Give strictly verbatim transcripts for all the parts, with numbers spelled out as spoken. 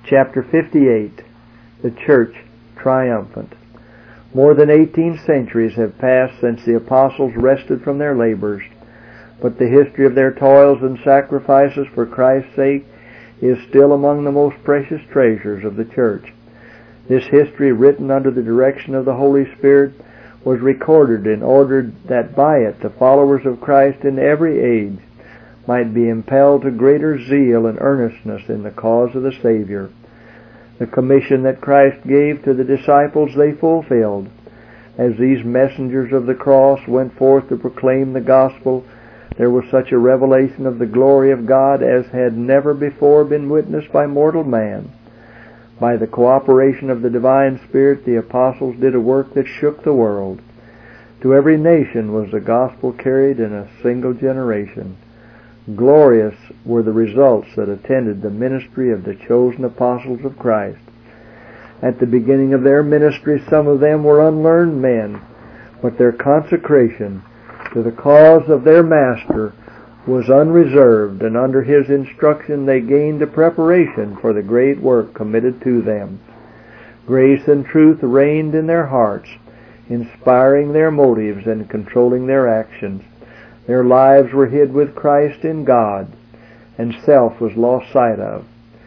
Chapter fifty-eight. The Church Triumphant. More than eighteen centuries have passed since the apostles rested from their labors, but the history of their toils and sacrifices for Christ's sake is still among the most precious treasures of the Church. This history, written under the direction of the Holy Spirit, was recorded in order that by it the followers of Christ in every age might be impelled to greater zeal and earnestness in the cause of the Savior. The commission that Christ gave to the disciples they fulfilled. As these messengers of the cross went forth to proclaim the gospel, there was such a revelation of the glory of God as had never before been witnessed by mortal man. By the cooperation of the divine Spirit, the apostles did a work that shook the world. To every nation was the gospel carried in a single generation. Glorious were the results that attended the ministry of the chosen apostles of Christ. At the beginning of their ministry, some of them were unlearned men, but their consecration to the cause of their Master was unreserved, and under his instruction they gained a preparation for the great work committed to them. Grace and truth reigned in their hearts, inspiring their motives and controlling their actions. Their lives were hid with Christ in God, and self was lost sight of,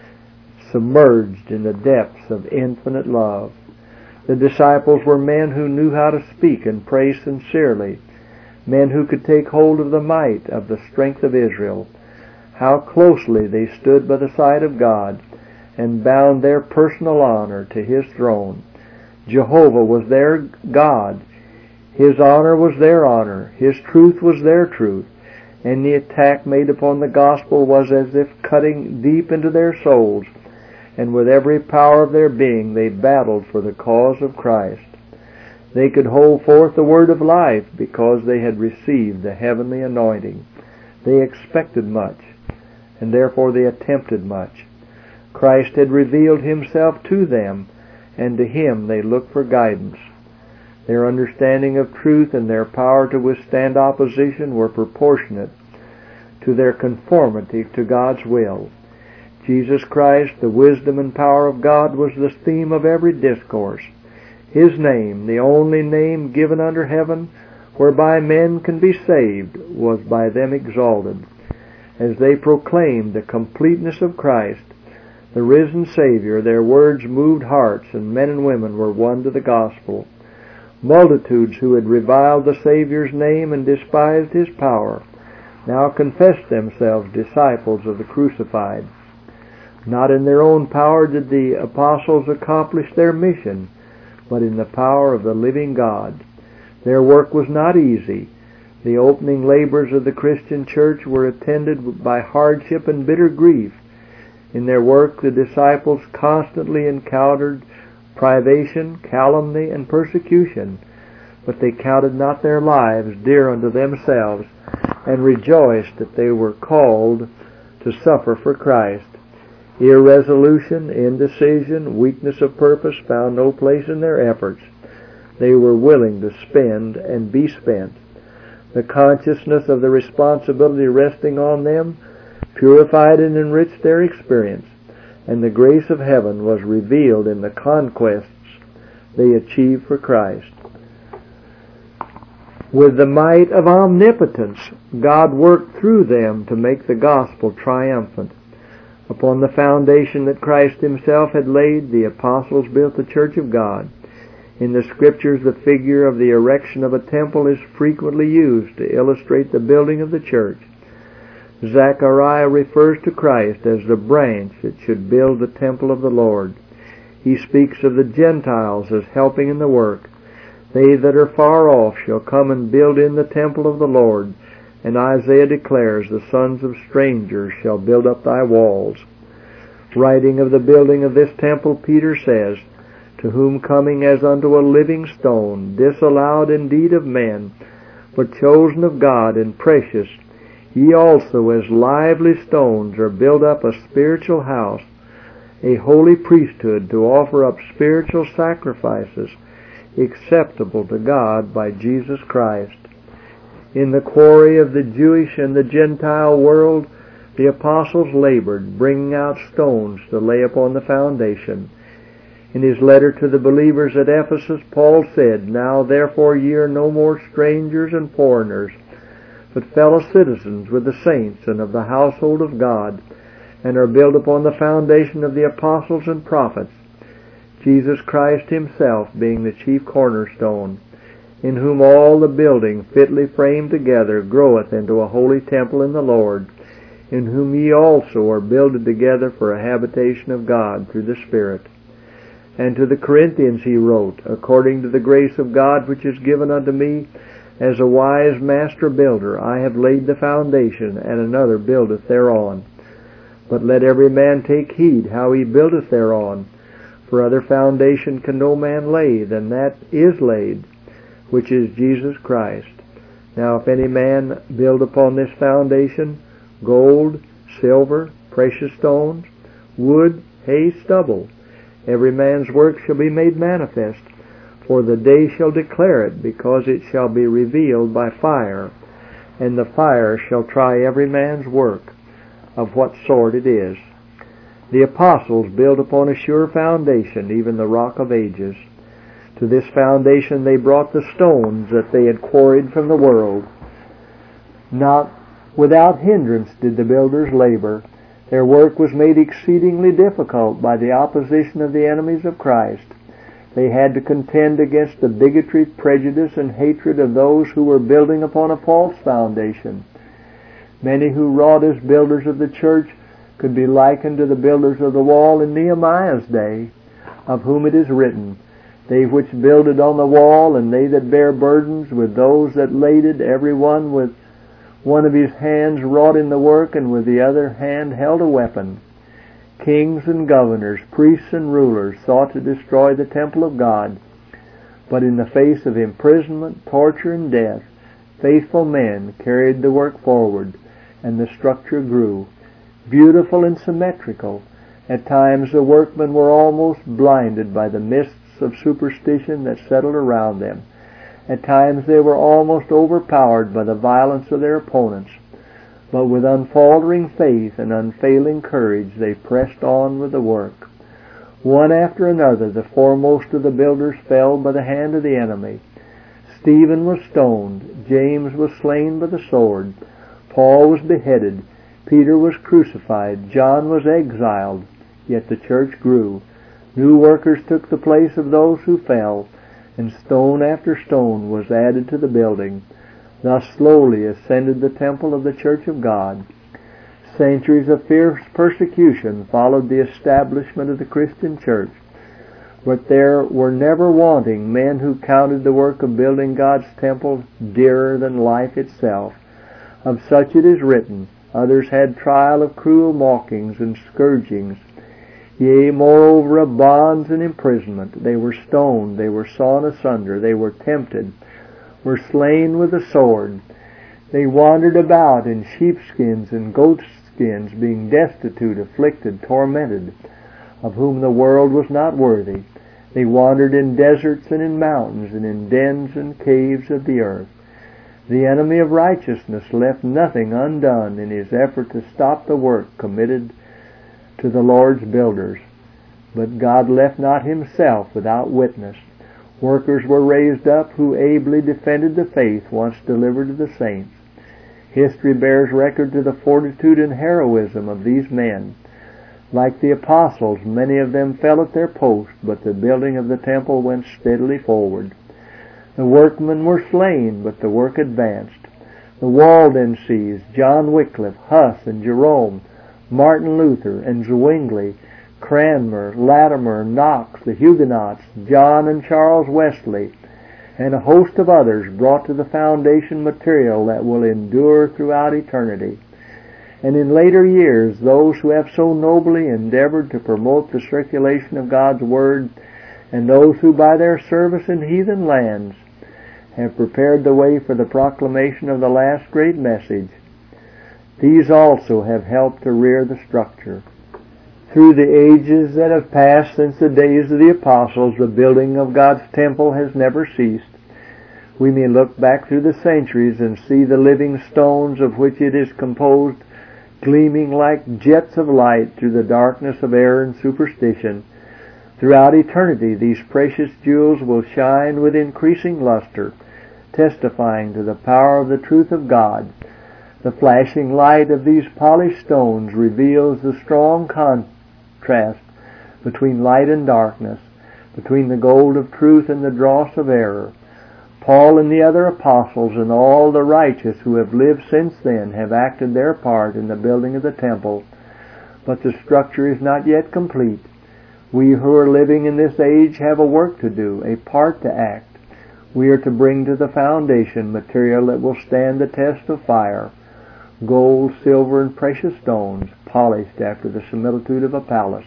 submerged in the depths of infinite love. The disciples were men who knew how to speak and pray sincerely, men who could take hold of the might of the strength of Israel. How closely they stood by the side of God and bound their personal honor to His throne. Jehovah was their God. His honor was their honor. His truth was their truth. And the attack made upon the gospel was as if cutting deep into their souls, and with every power of their being they battled for the cause of Christ. They could hold forth the word of life because they had received the heavenly anointing. They expected much, and therefore they attempted much. Christ had revealed Himself to them, and to Him they looked for guidance. Their understanding of truth and their power to withstand opposition were proportionate to their conformity to God's will. Jesus Christ, the wisdom and power of God, was the theme of every discourse. His name, the only name given under heaven whereby men can be saved, was by them exalted. As they proclaimed the completeness of Christ, the risen Savior, their words moved hearts, and men and women were won to the gospel. Multitudes who had reviled the Savior's name and despised His power now confessed themselves disciples of the crucified. Not in their own power did the apostles accomplish their mission, but in the power of the living God. Their work was not easy. The opening labors of the Christian church were attended by hardship and bitter grief. In their work, the disciples constantly encountered privation, calumny, and persecution, but they counted not their lives dear unto themselves, and rejoiced that they were called to suffer for Christ. Irresolution, indecision, weakness of purpose found no place in their efforts. They were willing to spend and be spent. The consciousness of the responsibility resting on them purified and enriched their experience, and the grace of heaven was revealed in the conquests they achieved for Christ. With the might of omnipotence, God worked through them to make the gospel triumphant. Upon the foundation that Christ Himself had laid, the apostles built the church of God. In the Scriptures, the figure of the erection of a temple is frequently used to illustrate the building of the church. Zechariah refers to Christ as the branch that should build the temple of the Lord. He speaks of the Gentiles as helping in the work. They that are far off shall come and build in the temple of the Lord. And Isaiah declares, the sons of strangers shall build up thy walls. Writing of the building of this temple, Peter says, to whom coming as unto a living stone, disallowed indeed of men, but chosen of God and precious, ye also as lively stones are built up a spiritual house, a holy priesthood, to offer up spiritual sacrifices acceptable to God by Jesus Christ. In the quarry of the Jewish and the Gentile world, The apostles labored, bringing out stones to lay upon the foundation. In his letter to the believers at Ephesus, Paul said, "Now therefore ye are no more strangers and foreigners, but fellow citizens with the saints and of the household of God, and are built upon the foundation of the apostles and prophets, Jesus Christ himself being the chief cornerstone, in whom all the building fitly framed together groweth into a holy temple in the Lord, in whom ye also are builded together for a habitation of God through the Spirit." And to the Corinthians he wrote, "According to the grace of God which is given unto me, as a wise master builder, I have laid the foundation, and another buildeth thereon. But let every man take heed how he buildeth thereon. For other foundation can no man lay than that is laid, which is Jesus Christ. Now if any man build upon this foundation gold, silver, precious stones, wood, hay, stubble, every man's work shall be made manifest, for the day shall declare it, because it shall be revealed by fire, and the fire shall try every man's work, of what sort it is. The apostles built upon a sure foundation, even the rock of ages. To this foundation they brought the stones that they had quarried from the world. Not without hindrance did the builders labor. Their work was made exceedingly difficult by the opposition of the enemies of Christ. They had to contend against the bigotry, prejudice, and hatred of those who were building upon a false foundation. Many who wrought as builders of the church could be likened to the builders of the wall in Nehemiah's day, of whom it is written, "They which builded on the wall, and they that bare burdens, with those that laded, every one with one of his hands wrought in the work, and with the other hand held a weapon." Kings and governors, priests and rulers sought to destroy the temple of God, but in the face of imprisonment, torture, and death, faithful men carried the work forward, and the structure grew, beautiful and symmetrical. At times the workmen were almost blinded by the mists of superstition that settled around them. At times they were almost overpowered by the violence of their opponents. But with unfaltering faith and unfailing courage they pressed on with the work. One after another the foremost of the builders fell by the hand of the enemy. Stephen was stoned, James was slain by the sword, Paul was beheaded, Peter was crucified, John was exiled, yet the church grew. New workers took the place of those who fell, and stone after stone was added to the building. Thus slowly ascended the temple of the Church of God. Centuries of fierce persecution followed the establishment of the Christian church, but there were never wanting men who counted the work of building God's temple dearer than life itself. Of such it is written, "Others had trial of cruel mockings and scourgings, yea, moreover of bonds and imprisonment. They were stoned, they were sawn asunder, they were tempted, were slain with the sword. They wandered about in sheepskins and goatskins, being destitute, afflicted, tormented, of whom the world was not worthy. They wandered in deserts and in mountains, and in dens and caves of the earth." The enemy of righteousness left nothing undone in his effort to stop the work committed to the Lord's builders. But God left not himself without witness. Workers were raised up who ably defended the faith once delivered to the saints. History bears record to the fortitude and heroism of these men. Like the apostles, many of them fell at their post, but the building of the temple went steadily forward. The workmen were slain, but the work advanced. The Waldenses, John Wycliffe, Huss, and Jerome, Martin Luther, and Zwingli, Cranmer, Latimer, Knox, the Huguenots, John and Charles Wesley, and a host of others brought to the foundation material that will endure throughout eternity. And in later years, those who have so nobly endeavored to promote the circulation of God's Word, and those who by their service in heathen lands have prepared the way for the proclamation of the last great message, these also have helped to rear the structure. Through the ages that have passed since the days of the apostles, the building of God's temple has never ceased. We may look back through the centuries and see the living stones of which it is composed gleaming like jets of light through the darkness of error and superstition. Throughout eternity these precious jewels will shine with increasing luster, testifying to the power of the truth of God. The flashing light of these polished stones reveals the strong contrast between light and darkness, between the gold of truth and the dross of error. Paul and the other apostles and all the righteous who have lived since then have acted their part in the building of the temple, but the structure is not yet complete. We who are living in this age have a work to do, a part to act. We are to bring to the foundation material that will stand the test of fire, gold, silver, and precious stones, polished after the similitude of a palace.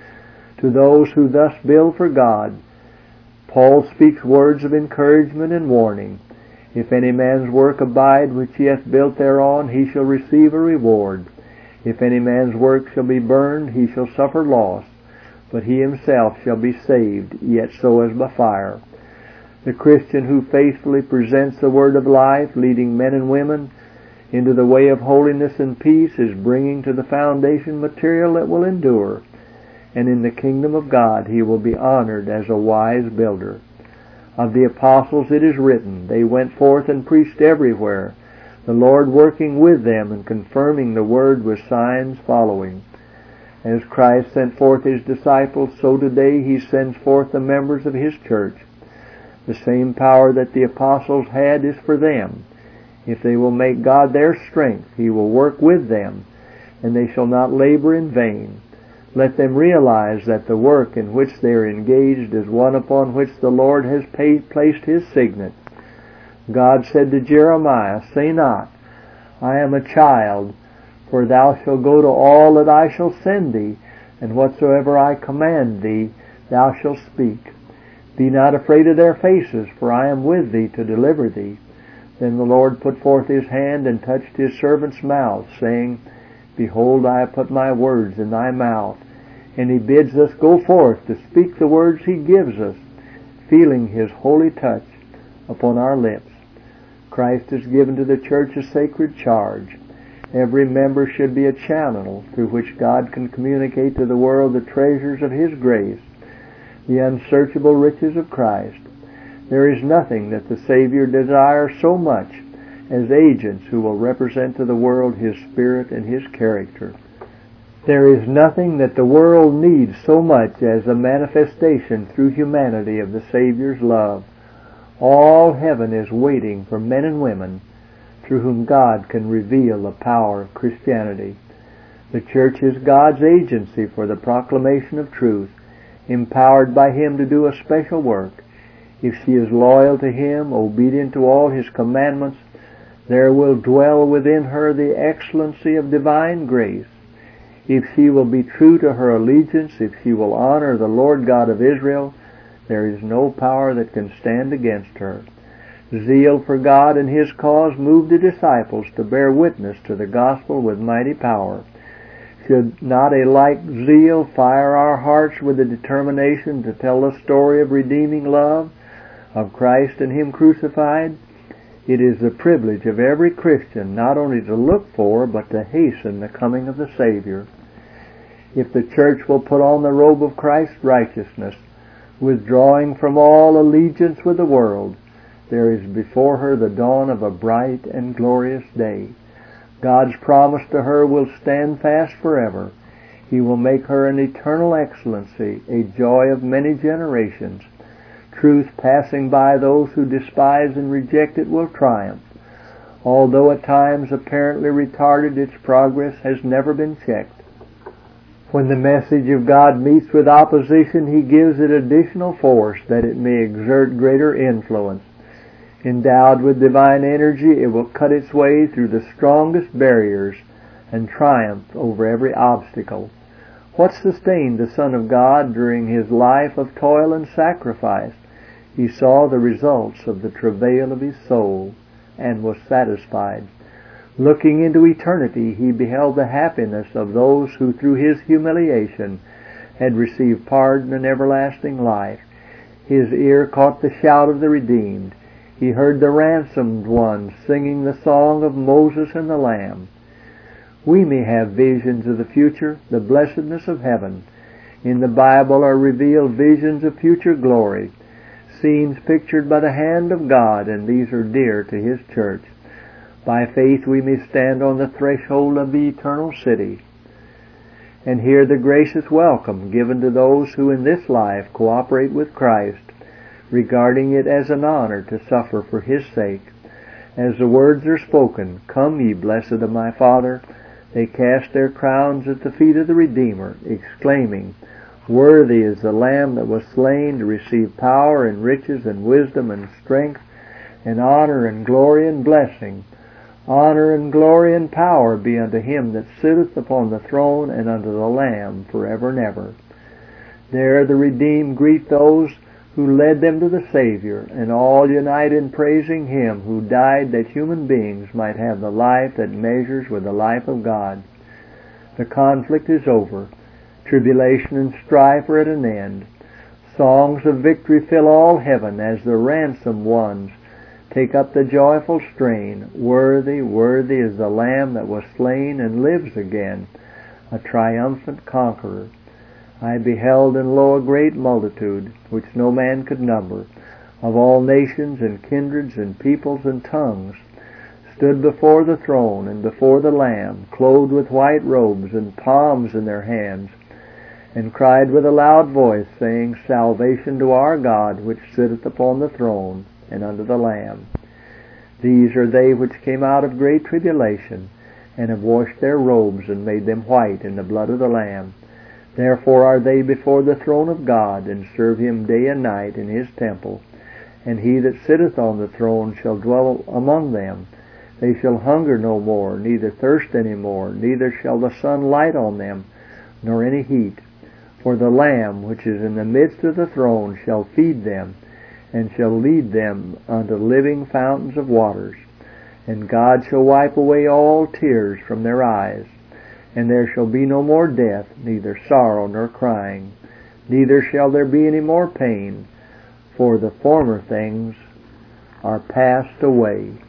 To those who thus build for God, Paul speaks words of encouragement and warning. If any man's work abide which he hath built thereon, he shall receive a reward. If any man's work shall be burned, he shall suffer loss, but he himself shall be saved, yet so as by fire. The Christian who faithfully presents the word of life, leading men and women into the way of holiness and peace, is bringing to the foundation material that will endure, and in the kingdom of God he will be honored as a wise builder. Of the apostles it is written, they went forth and preached everywhere, the Lord working with them and confirming the word with signs following. As Christ sent forth his disciples, so today he sends forth the members of his church. The same power that the apostles had is for them. If they will make God their strength, he will work with them, and they shall not labor in vain. Let them realize that the work in which they are engaged is one upon which the Lord has paid, placed his signet. God said to Jeremiah, "Say not, I am a child, for thou shalt go to all that I shall send thee, and whatsoever I command thee, thou shalt speak. Be not afraid of their faces, for I am with thee to deliver thee." Then the Lord put forth his hand and touched his servant's mouth, saying, "Behold, I have put my words in thy mouth." And he bids us go forth to speak the words he gives us, feeling his holy touch upon our lips. Christ has given to the church a sacred charge. Every member should be a channel through which God can communicate to the world the treasures of his grace, the unsearchable riches of Christ. There is nothing that the Savior desires so much as agents who will represent to the world his Spirit and his character. There is nothing that the world needs so much as a manifestation through humanity of the Savior's love. All heaven is waiting for men and women through whom God can reveal the power of Christianity. The church is God's agency for the proclamation of truth, empowered by him to do a special work. If she is loyal to him, obedient to all his commandments, there will dwell within her the excellency of divine grace. If she will be true to her allegiance, if she will honor the Lord God of Israel, there is no power that can stand against her. Zeal for God and his cause moved the disciples to bear witness to the gospel with mighty power. Should not a like zeal fire our hearts with the determination to tell the story of redeeming love, of Christ and him crucified? It is the privilege of every Christian not only to look for, but to hasten the coming of the Savior. If the church will put on the robe of Christ's righteousness, withdrawing from all allegiance with the world, there is before her the dawn of a bright and glorious day. God's promise to her will stand fast forever. He will make her an eternal excellency, a joy of many generations. Truth passing by those who despise and reject it will triumph. Although at times apparently retarded, its progress has never been checked. When the message of God meets with opposition, he gives it additional force that it may exert greater influence. Endowed with divine energy, it will cut its way through the strongest barriers and triumph over every obstacle. What sustained the Son of God during his life of toil and sacrifice? He saw the results of the travail of his soul and was satisfied. Looking into eternity, he beheld the happiness of those who through his humiliation had received pardon and everlasting life. His ear caught the shout of the redeemed. He heard the ransomed ones singing the song of Moses and the Lamb. we may have visions of the future, the blessedness of heaven. In the Bible are revealed visions of future glory, scenes pictured by the hand of God, and these are dear to His church. By faith we may stand on the threshold of the eternal city and hear the gracious welcome given to those who in this life cooperate with Christ, regarding it as an honor to suffer for His sake. As the words are spoken, "Come, ye blessed of my Father," they cast their crowns at the feet of the Redeemer, exclaiming, "Worthy is the Lamb that was slain to receive power and riches and wisdom and strength and honor and glory and blessing. Honor and glory and power be unto Him that sitteth upon the throne and unto the Lamb forever and ever." There the redeemed greet those who led them to the Savior, and all unite in praising Him who died that human beings might have the life that measures with the life of God. The conflict is over. Tribulation and strife are at an end. Songs of victory fill all heaven as the ransomed ones take up the joyful strain. Worthy, worthy is the Lamb that was slain and lives again, a triumphant conqueror. I beheld, and lo, a great multitude, which no man could number, of all nations and kindreds and peoples and tongues, stood before the throne and before the Lamb, clothed with white robes and palms in their hands, and cried with a loud voice, saying, "Salvation to our God, which sitteth upon the throne, and unto the Lamb." These are they which came out of great tribulation, and have washed their robes and made them white in the blood of the Lamb. Therefore are they before the throne of God, and serve Him day and night in His temple. And He that sitteth on the throne shall dwell among them. They shall hunger no more, neither thirst any more, neither shall the sun light on them, nor any heat. For the Lamb which is in the midst of the throne shall feed them, and shall lead them unto living fountains of waters. And God shall wipe away all tears from their eyes. And there shall be no more death, neither sorrow nor crying, neither shall there be any more pain, for the former things are passed away.